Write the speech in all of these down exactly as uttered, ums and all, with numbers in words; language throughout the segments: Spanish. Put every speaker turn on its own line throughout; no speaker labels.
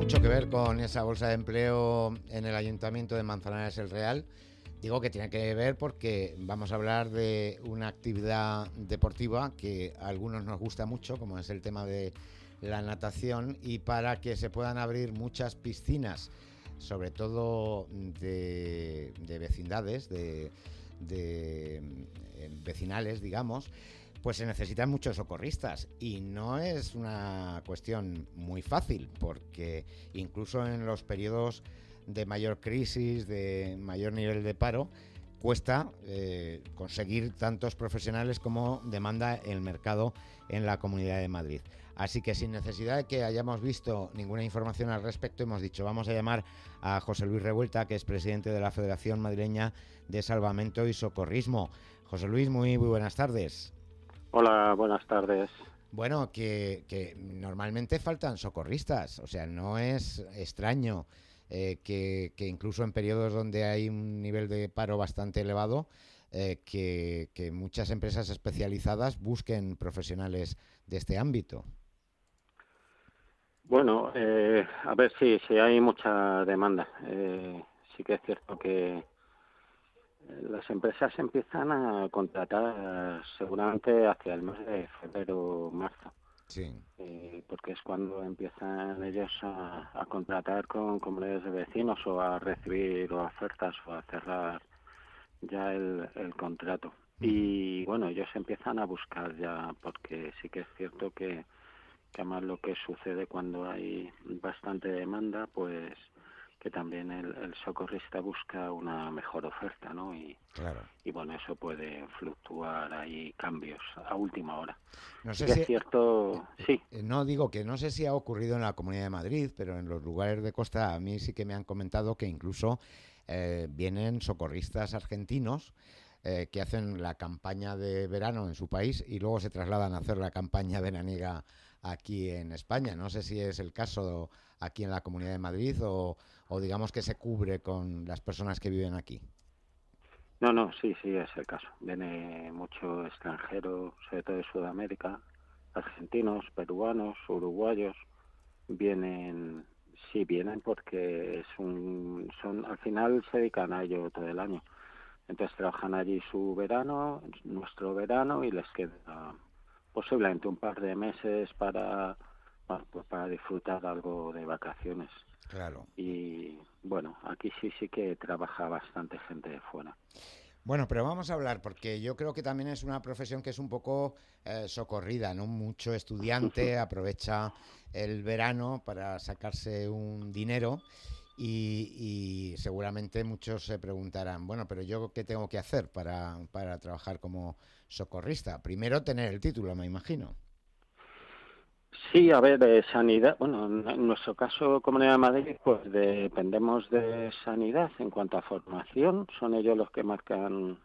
mucho que ver con esa bolsa de empleo en el Ayuntamiento de Manzanares el Real. Digo que tiene que ver porque vamos a hablar de una actividad deportiva que a algunos nos gusta mucho, como es el tema de la natación, y para que se puedan abrir muchas piscinas, sobre todo de, de vecindades, de, de eh, vecinales, digamos, pues se necesitan muchos socorristas y no es una cuestión muy fácil, porque incluso en los periodos de mayor crisis, de mayor nivel de paro, cuesta eh, conseguir tantos profesionales como demanda el mercado en la Comunidad de Madrid. Así que sin necesidad de que hayamos visto ninguna información al respecto, hemos dicho, vamos a llamar a José Luis Revuelta, que es presidente de la Federación Madrileña de Salvamento y Socorrismo. José Luis, muy, muy buenas tardes.
Hola, buenas tardes.
Bueno, que, que normalmente faltan socorristas, o sea, no es extraño eh, que, que incluso en periodos donde hay un nivel de paro bastante elevado, eh, que, que muchas empresas especializadas busquen profesionales de este ámbito.
Bueno, eh, a ver, sí, sí hay mucha demanda. Eh, sí que es cierto que las empresas empiezan a contratar seguramente hacia el mes de febrero o marzo,
Sí.
eh, porque es cuando empiezan ellos a, a contratar con comunidades de vecinos o a recibir ofertas o a cerrar ya el, el contrato.
Uh-huh.
Y bueno, ellos empiezan a buscar ya, porque sí que es cierto que que además lo que sucede cuando hay bastante demanda, pues que también el, el socorrista busca una mejor oferta, ¿no? Y,
Claro.
y bueno, eso puede fluctuar, hay cambios a última hora.
No
Sí
sé
que
si,
es cierto, sí.
eh, no digo que no sé si ha ocurrido en la Comunidad de Madrid, pero en los lugares de costa a mí sí que me han comentado que incluso eh, vienen socorristas argentinos eh, que hacen la campaña de verano en su país y luego se trasladan a hacer la campaña veraniega aquí en España. No sé si es el caso aquí en la Comunidad de Madrid o, o digamos que se cubre con las personas que viven aquí.
No, no, sí, sí, es el caso. Viene mucho extranjero, sobre todo de Sudamérica, argentinos, peruanos, uruguayos, vienen, sí, vienen porque es un, son, al final se dedican a ello todo el año. Entonces trabajan allí su verano, nuestro verano, y les queda posiblemente un par de meses para, para, pues para disfrutar algo de vacaciones.
Claro.
Y bueno, aquí sí sí que trabaja bastante gente de fuera.
Bueno, pero vamos a hablar, porque yo creo que también es una profesión que es un poco eh, socorrida, ¿no? Mucho estudiante aprovecha el verano para sacarse un dinero y, y seguramente muchos se preguntarán, bueno, pero yo qué tengo que hacer para, para trabajar como socorrista. Primero tener el título, me imagino.
Sí, a ver, de sanidad, bueno, en nuestro caso, Comunidad de Madrid, pues dependemos de sanidad en cuanto a formación, son ellos los que marcan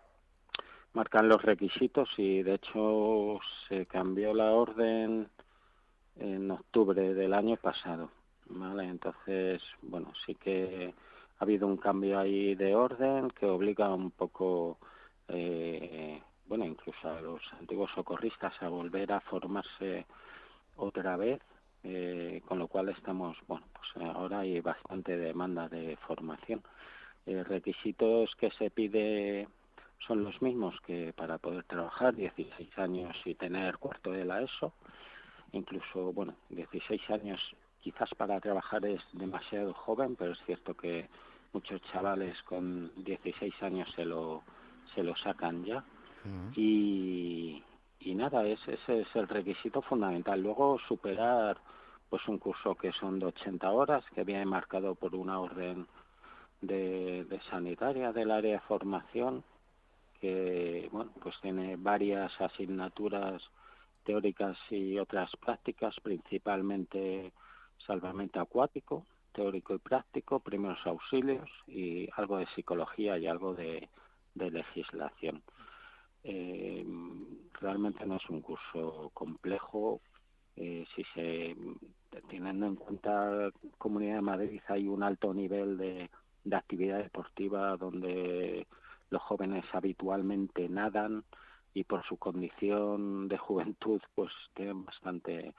marcan los requisitos y de hecho se cambió la orden en octubre del año pasado, ¿vale? Entonces, bueno, sí que ha habido un cambio ahí de orden que obliga un poco, eh, bueno, incluso a los antiguos socorristas a volver a formarse otra vez, eh, con lo cual estamos, bueno, pues ahora hay bastante demanda de formación. Eh, requisitos que se pide son los mismos que para poder trabajar, dieciséis años y tener cuarto de la ESO. Incluso, bueno, dieciséis años quizás para trabajar es demasiado joven, pero es cierto que muchos chavales con dieciséis años se lo se lo sacan ya.
Uh-huh.
Y, y nada, ese, ese es el requisito fundamental. Luego superar pues un curso que son de ochenta horas, que viene marcado por una orden de, de sanitaria del área de formación, que bueno, pues tiene varias asignaturas teóricas y otras prácticas, principalmente salvamento acuático, teórico y práctico, primeros auxilios y algo de psicología y algo de, de legislación. Eh, realmente no es un curso complejo. Eh, si se teniendo en cuenta Comunidad de Madrid hay un alto nivel de, de actividad deportiva donde los jóvenes habitualmente nadan y por su condición de juventud pues tienen bastante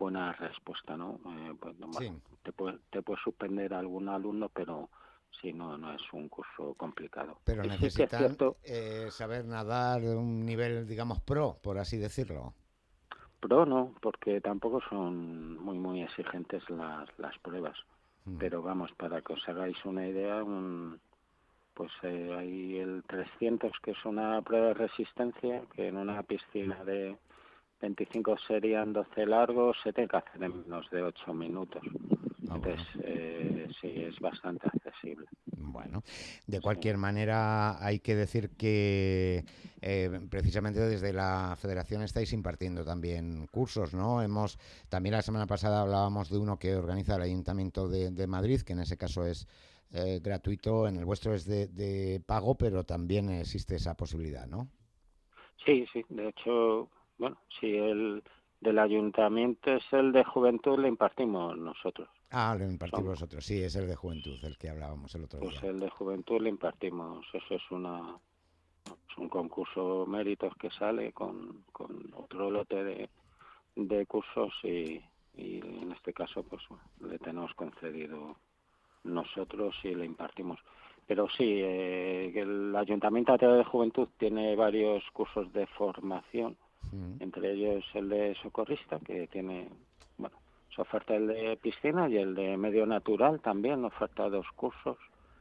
buena respuesta, ¿no? Eh, pues, bueno,
Sí.
te puede, te puede suspender algún alumno, pero sí, no, no es un curso complicado.
Pero
Y sí que es
necesitan
cierto,
eh, saber nadar de un nivel, digamos, pro, por así decirlo.
pro no, porque tampoco son muy, muy exigentes las, las pruebas.
Mm.
Pero vamos, para que os hagáis una idea, un, pues eh, hay el trescientos, que es una prueba de resistencia, que en una piscina de veinticinco serían doce largos, se tiene que hacer en menos de ocho minutos.
Ah,
Entonces,
bueno.
eh, sí, es bastante accesible.
Bueno, de
Sí,
cualquier manera hay que decir que eh, precisamente desde la Federación estáis impartiendo también cursos, ¿no? Hemos también la semana pasada hablábamos de uno que organiza el Ayuntamiento de, de Madrid, que en ese caso es eh, gratuito, en el vuestro es de, de pago, pero también existe esa posibilidad, ¿no?
sí, sí. De hecho, bueno, si el del ayuntamiento es el de juventud, le impartimos nosotros.
Ah, lo impartís
Son,
vosotros, sí, es el de juventud, el que hablábamos el otro
pues
día.
el de juventud le impartimos. Eso es una es un concurso méritos que sale con, con otro lote de, de cursos y, y en este caso pues le tenemos concedido nosotros y le impartimos. Pero sí, eh, el Ayuntamiento de Juventud tiene varios cursos de formación,
Mm.
entre ellos el de socorrista, que tiene, bueno, se oferta el de piscina y el de medio natural también, oferta dos cursos.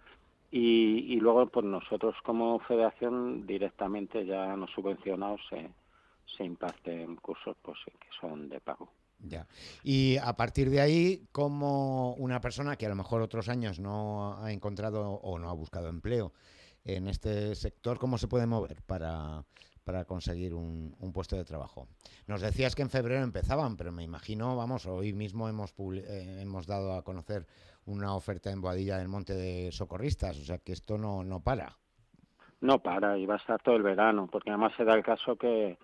Y, y luego, pues nosotros como federación directamente ya no subvencionados se, se imparten cursos pues que son de pago.
Ya. Y a partir de ahí, como una persona que a lo mejor otros años no ha encontrado o no ha buscado empleo en este sector, ¿cómo se puede mover para, para conseguir un, un puesto de trabajo? Nos decías que en febrero empezaban, pero me imagino, vamos, hoy mismo hemos, publi- eh, hemos dado a conocer una oferta en Boadilla del Monte de socorristas, o sea que esto no, no para.
No para, y va a estar todo el verano, porque además se da el caso que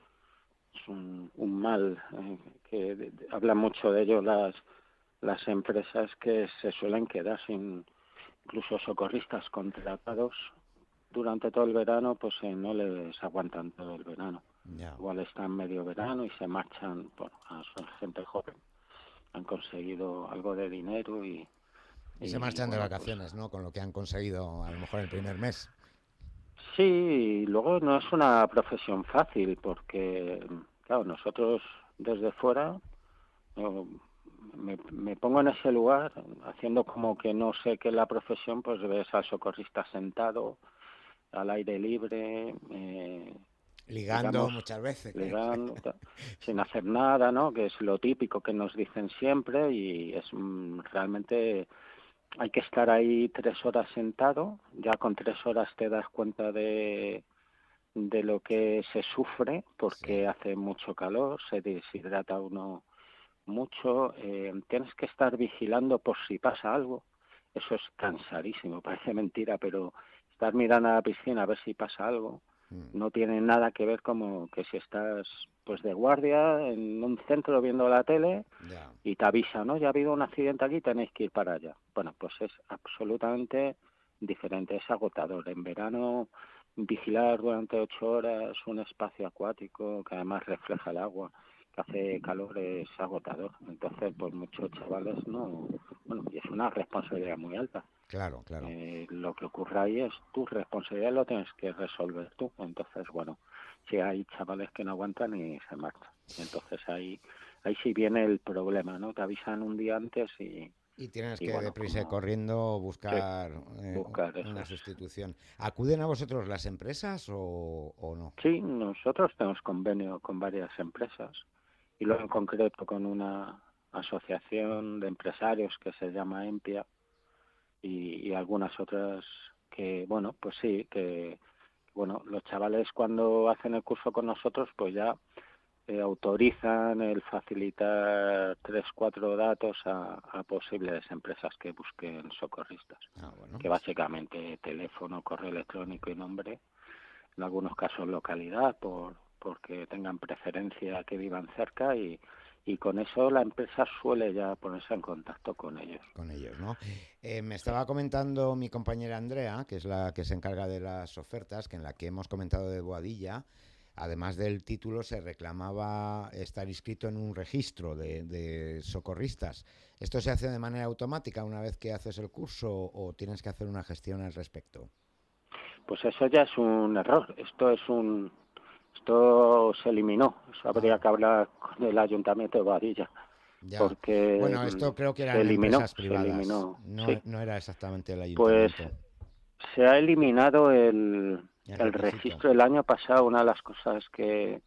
es un, un mal, eh, que de, de, hablan mucho de ello las, las empresas, que se suelen quedar sin, incluso socorristas contratados durante todo el verano, pues eh, no les aguantan todo el verano.
Ya.
Igual están medio verano y se marchan, bueno, son gente joven, han conseguido algo de dinero y,
Y se
y
marchan de
bueno, pues
vacaciones, ¿no? Con lo que han conseguido a lo mejor el primer mes.
sí, y luego no es una profesión fácil porque, claro, nosotros desde fuera, yo me, me pongo en ese lugar, haciendo como que no sé qué es la profesión, pues ves al socorrista sentado, al aire libre, eh,
Ligando
digamos,
muchas veces.
ligando, ta- sin hacer nada, ¿no? Que es lo típico que nos dicen siempre y es mm, realmente hay que estar ahí tres horas sentado, ya con tres horas te das cuenta de de lo que se sufre
Sí.
porque hace mucho calor, se deshidrata uno mucho, eh, tienes que estar vigilando por si pasa algo. Eso es cansadísimo, parece mentira, pero estar mirando a la piscina a ver si pasa algo
Mm.
no tiene nada que ver como que si estás pues de guardia en un centro viendo la tele
Ya.
y te avisa, ¿no? Ya ha habido un accidente aquí, tenéis que ir para allá. Bueno, pues es absolutamente diferente, es agotador. En verano vigilar durante ocho horas un espacio acuático que además refleja el agua, que hace calor, es agotador. Entonces, pues muchos chavales no, bueno, y es una responsabilidad muy alta.
Claro, claro.
Eh, lo que ocurre ahí es tu responsabilidad, lo tienes que resolver tú. Entonces, bueno, si hay chavales que no aguantan y se marchan. Entonces ahí ahí sí viene el problema, ¿no? Te avisan un día antes y,
Y tienes
y
que
bueno,
deprisa y
como
corriendo
sí,
buscar eh,
buscar
una
esos.
sustitución. ¿Acuden a vosotros las empresas o, o no?
Sí, nosotros tenemos convenio con varias empresas y luego en concreto con una asociación de empresarios que se llama EMPIA y, y algunas otras que, bueno, pues sí, que, bueno, los chavales cuando hacen el curso con nosotros, pues ya eh, autorizan el facilitar tres, cuatro datos a, a posibles empresas que busquen socorristas,
Ah, bueno.
que básicamente teléfono, correo electrónico y nombre, en algunos casos localidad, por porque tengan preferencia que vivan cerca y, y con eso la empresa suele ya ponerse en contacto con ellos.
Con ellos, ¿no? Eh, me
Sí.
estaba comentando mi compañera Andrea, que es la que se encarga de las ofertas, que en la que hemos comentado de Boadilla, además del título, se reclamaba estar inscrito en un registro de, de socorristas. ¿Esto se hace de manera automática una vez que haces el curso o tienes que hacer una gestión al respecto?
Pues eso ya es un error. Esto es un, esto se eliminó. Eso habría
Ah,
que hablar con el Ayuntamiento de Boadilla,
ya.
porque
Bueno, esto creo que
se
eran
eliminó,
empresas
se
privadas,
eliminó.
no,
Sí,
no era exactamente el
pues
ayuntamiento,
se ha eliminado el,
el
el
requisito.
registro el año pasado. Una de las cosas que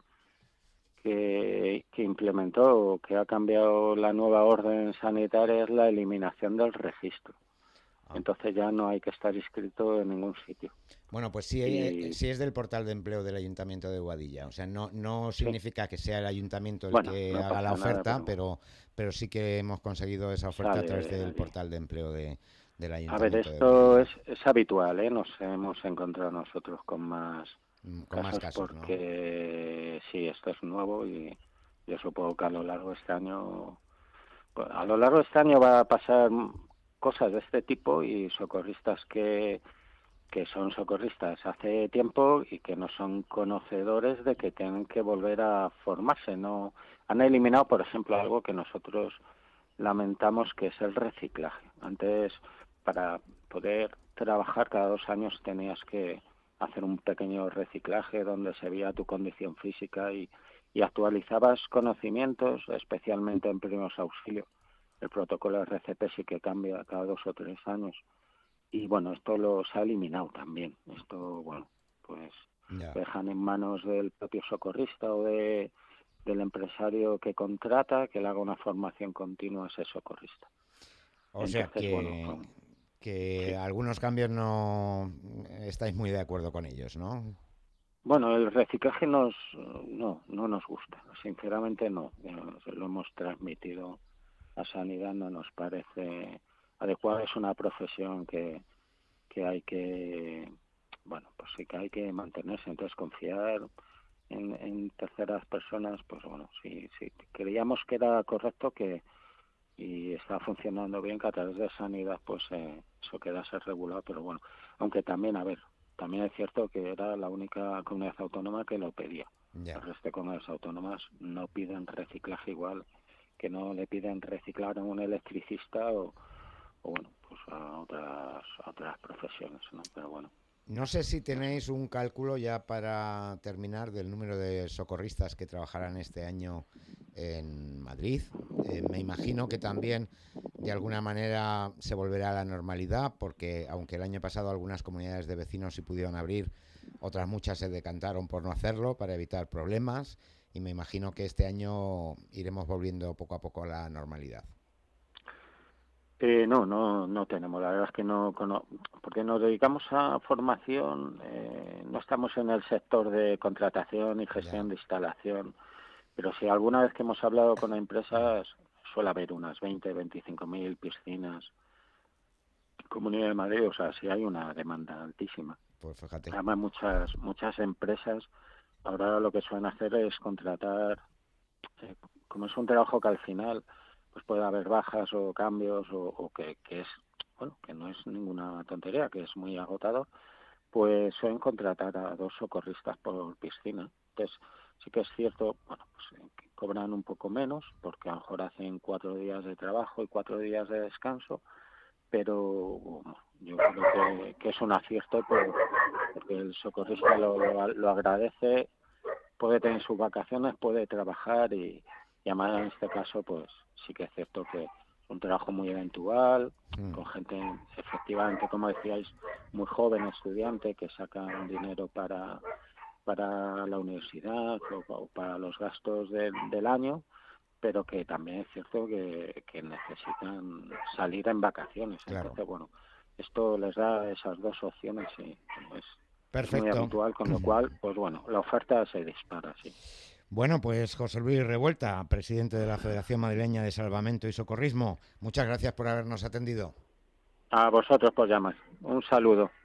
que, que implementó o que ha cambiado la nueva orden sanitaria es la eliminación del registro.
Ah.
Entonces ya no hay que estar inscrito en ningún sitio.
Bueno, pues sí, eh,
Y
sí es del portal de empleo del Ayuntamiento de Boadilla. O sea, no, no
sí,
significa que sea el ayuntamiento el
bueno,
que
no
haga la
pasa nada,
oferta,
pero
pero, pero sí que hemos conseguido esa oferta a
sale
través
de
del
allí.
portal de empleo de, del
A ver,
Ayuntamiento de
esto es,
Boadilla.
es habitual, ¿eh? Nos hemos encontrado nosotros con más
Mm, con más
casos
casos, ¿no?
porque sí, esto es nuevo y yo supongo que a lo largo de este año, pues, a lo largo de este año va a pasar cosas de este tipo y socorristas que que son socorristas hace tiempo y que no son conocedores de que tienen que volver a formarse. No han eliminado, por ejemplo, algo que nosotros lamentamos, que es el reciclaje. Antes, para poder trabajar cada dos años tenías que hacer un pequeño reciclaje donde se veía tu condición física y, y actualizabas conocimientos, especialmente en primeros auxilios. El protocolo R C P sí que cambia cada dos o tres años y bueno, esto lo se ha eliminado también. Esto, bueno, pues
Ya.
lo dejan en manos del propio socorrista o de del empresario que contrata, que le haga una formación continua a ese socorrista.
O sea
Entonces, bueno,
que,
pues,
que
sí.
algunos cambios no estáis muy de acuerdo con ellos, ¿no?
Bueno, el reciclaje nos no, no nos gusta. Sinceramente no. Eh, se lo hemos transmitido a Sanidad, no nos parece adecuado. Es una profesión que que hay que, bueno, pues sí que hay que mantenerse. Entonces, confiar en, en terceras personas, pues bueno, sí, sí, creíamos que era correcto que y está funcionando bien, que a través de sanidad pues eh, eso quedase regulado, pero bueno, aunque también, a ver, también es cierto que era la única comunidad autónoma que lo pedía.
Ya.
El resto de comunidades autónomas no piden reciclaje igual que no le piden reciclar a un electricista o, o bueno, pues a otras, a otras profesiones, ¿no? Pero bueno,
No sé si
no sé.
tenéis un cálculo ya para terminar del número de socorristas que trabajarán este año en Madrid. Eh, me imagino que también de alguna manera se volverá a la normalidad, porque aunque el año pasado algunas comunidades de vecinos sí pudieron abrir, otras muchas se decantaron por no hacerlo para evitar problemas. Y me imagino que este año iremos volviendo poco a poco a la normalidad.
Eh, no, no, no tenemos. La verdad es que no, cono- porque nos dedicamos a formación, eh, no estamos en el sector de contratación y
Ya.
gestión de instalación, pero si alguna vez que hemos hablado con empresas suele haber unas veinte, veinticinco mil piscinas, Comunidad de Madrid, o sea, sí hay una demanda altísima.
Pues fíjate.
Además, muchas, muchas empresas ahora lo que suelen hacer es contratar, eh, como es un trabajo que al final pues puede haber bajas o cambios o, o que, que es, bueno, que no es ninguna tontería, que es muy agotador, pues suelen contratar a dos socorristas por piscina. Entonces, sí que es cierto, bueno, pues eh, que cobran un poco menos porque a lo mejor hacen cuatro días de trabajo y cuatro días de descanso, pero bueno, yo creo que, que es un acierto por- porque el socorrista lo, lo, lo agradece, puede tener sus vacaciones, puede trabajar y, y además en este caso pues sí que es cierto que es un trabajo muy eventual,
Mm.
con gente efectivamente, como decíais, muy joven, estudiante, que sacan dinero para para la universidad o, o para los gastos del, del año, pero que también es cierto que, que necesitan salir en vacaciones.
Claro.
Entonces, bueno, esto les da esas dos opciones y es, es muy
Perfecto.
habitual, con lo cual, pues bueno, la oferta se dispara, sí.
Bueno, pues José Luis Revuelta, presidente de la Federación Madrileña de Salvamento y Socorrismo, muchas gracias por habernos atendido.
A vosotros por llamar. Un saludo.